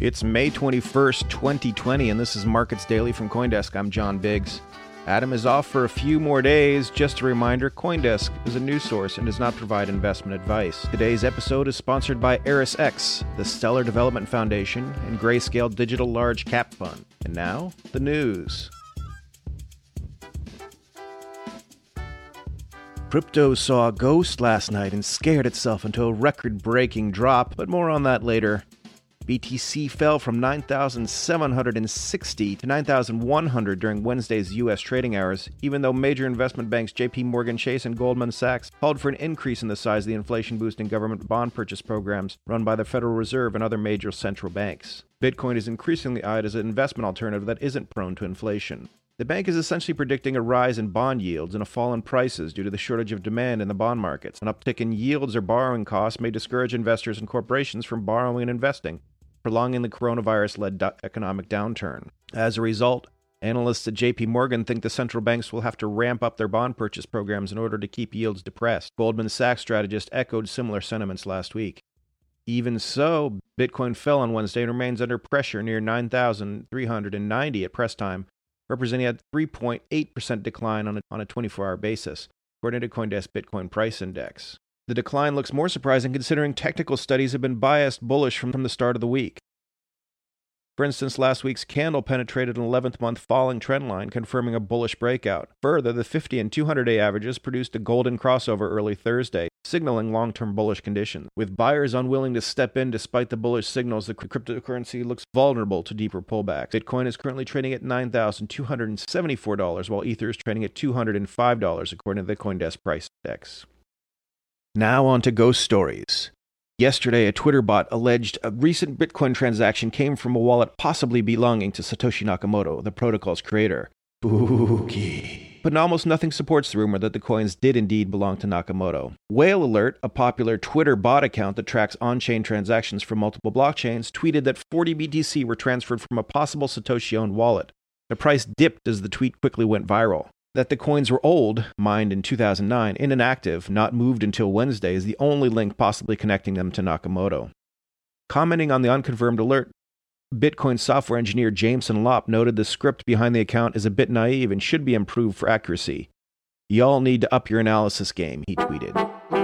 It's May 21st, 2020, and this is Markets Daily from CoinDesk. I'm John Biggs. Adam is off for a few more days. Just a reminder, CoinDesk is a news source and does not provide investment advice. Today's episode is sponsored by ErisX, the Stellar Development Foundation, and Grayscale Digital Large Cap Fund. And now, the news. Crypto saw a ghost last night and scared itself into a record-breaking drop, but more on that later. BTC fell from 9,760 to 9,100 during Wednesday's U.S. trading hours, even though major investment banks JP Morgan Chase and Goldman Sachs called for an increase in the size of the inflation-boosting government bond purchase programs run by the Federal Reserve and other major central banks. Bitcoin is increasingly eyed as an investment alternative that isn't prone to inflation. The bank is essentially predicting a rise in bond yields and a fall in prices due to the shortage of demand in the bond markets. An uptick in yields or borrowing costs may discourage investors and corporations from borrowing and investing, prolonging the coronavirus-led economic downturn. As a result, analysts at JP Morgan think the central banks will have to ramp up their bond purchase programs in order to keep yields depressed. Goldman Sachs strategist echoed similar sentiments last week. Even so, Bitcoin fell on Wednesday and remains under pressure near 9,390 at press time, representing a 3.8% decline on a 24-hour basis, according to CoinDesk Bitcoin Price Index. The decline looks more surprising considering technical studies have been biased bullish from the start of the week. For instance, last week's candle penetrated an 11th-month falling trend line, confirming a bullish breakout. Further, the 50 and 200-day averages produced a golden crossover early Thursday, signaling long-term bullish conditions. With buyers unwilling to step in despite the bullish signals, the cryptocurrency looks vulnerable to deeper pullbacks. Bitcoin is currently trading at $9,274, while Ether is trading at $205, according to the CoinDesk Price Index. Now on to ghost stories. Yesterday, a Twitter bot alleged a recent Bitcoin transaction came from a wallet possibly belonging to Satoshi Nakamoto, the protocol's creator. Spooky. But almost nothing supports the rumor that the coins did indeed belong to Nakamoto. Whale Alert, a popular Twitter bot account that tracks on-chain transactions from multiple blockchains, tweeted that 40 BTC were transferred from a possible Satoshi-owned wallet. The price dipped as the tweet quickly went viral. That the coins were old, mined in 2009, and inactive, not moved until Wednesday, is the only link possibly connecting them to Nakamoto. Commenting on the unconfirmed alert, Bitcoin software engineer Jameson Lopp noted the script behind the account is a bit naive and should be improved for accuracy. Y'all need to up your analysis game, he tweeted.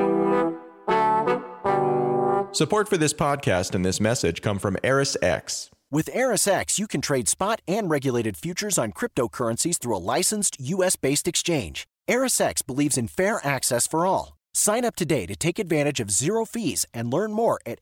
Support for this podcast and this message come from ErisX. With ErisX, you can trade spot and regulated futures on cryptocurrencies through a licensed U.S.-based exchange. ErisX believes in fair access for all. Sign up today to take advantage of zero fees and learn more at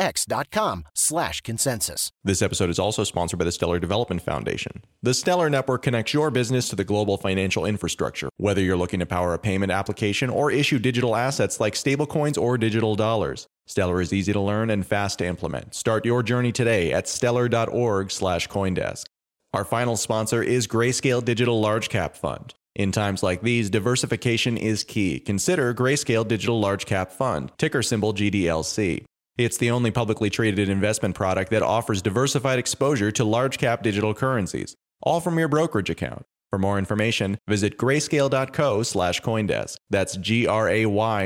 erisx.com/consensus. This episode is also sponsored by the Stellar Development Foundation. The Stellar Network connects your business to the global financial infrastructure, whether you're looking to power a payment application or issue digital assets like stablecoins or digital dollars. Stellar is easy to learn and fast to implement. Start your journey today at stellar.org/Coindesk. Our final sponsor is Grayscale Digital Large Cap Fund. In times like these, diversification is key. Consider Grayscale Digital Large Cap Fund, ticker symbol GDLC. It's the only publicly traded investment product that offers diversified exposure to large cap digital currencies, all from your brokerage account. For more information, visit grayscale.co/Coindesk. That's GRAY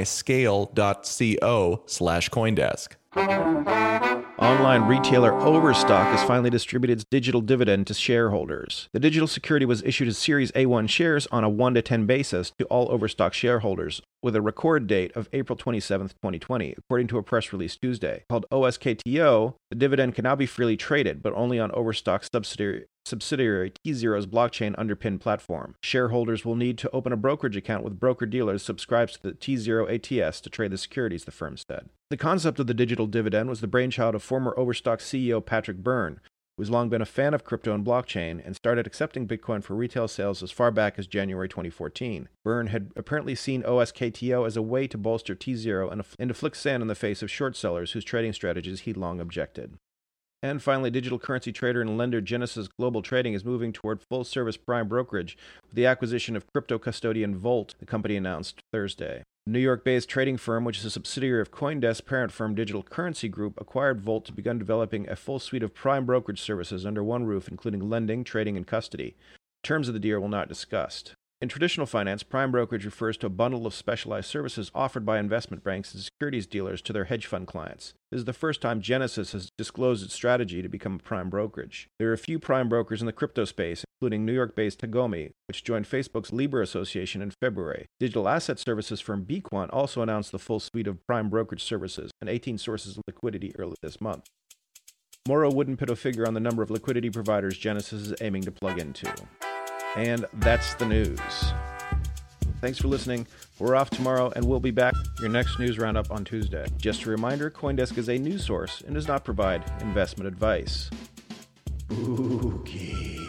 scale.co/Coindesk. Online retailer Overstock has finally distributed its digital dividend to shareholders. The digital security was issued as Series A1 shares on a 1-to-10 basis to all Overstock shareholders, with a record date of April 27, 2020, according to a press release Tuesday. Called OSKTO, the dividend can now be freely traded, but only on Overstock's subsidiary T-Zero's blockchain-underpinned platform. Shareholders will need to open a brokerage account with broker-dealers subscribed to the T-Zero ATS to trade the securities, the firm said. The concept of the digital dividend was the brainchild of former Overstock CEO Patrick Byrne, who has long been a fan of crypto and blockchain and started accepting Bitcoin for retail sales as far back as January 2014. Byrne had apparently seen OSKTO as a way to bolster T-Zero and to flick sand in the face of short sellers whose trading strategies he'd long objected. And finally, digital currency trader and lender Genesis Global Trading is moving toward full-service prime brokerage with the acquisition of crypto custodian Volt, the company announced Thursday. The New York-based trading firm, which is a subsidiary of CoinDesk parent firm Digital Currency Group, acquired Volt to begin developing a full suite of prime brokerage services under one roof, including lending, trading, and custody. Terms of the deal were not discussed. In traditional finance, prime brokerage refers to a bundle of specialized services offered by investment banks and securities dealers to their hedge fund clients. This is the first time Genesis has disclosed its strategy to become a prime brokerage. There are a few prime brokers in the crypto space, including New York-based Tagomi, which joined Facebook's Libra Association in February. Digital asset services firm Bquant also announced the full suite of prime brokerage services and 18 sources of liquidity early this month. Morrow wouldn't put a figure on the number of liquidity providers Genesis is aiming to plug into. And that's the news. Thanks for listening. We're off tomorrow, and we'll be back with your next news roundup on Tuesday. Just a reminder, CoinDesk is a news source and does not provide investment advice. Spooky.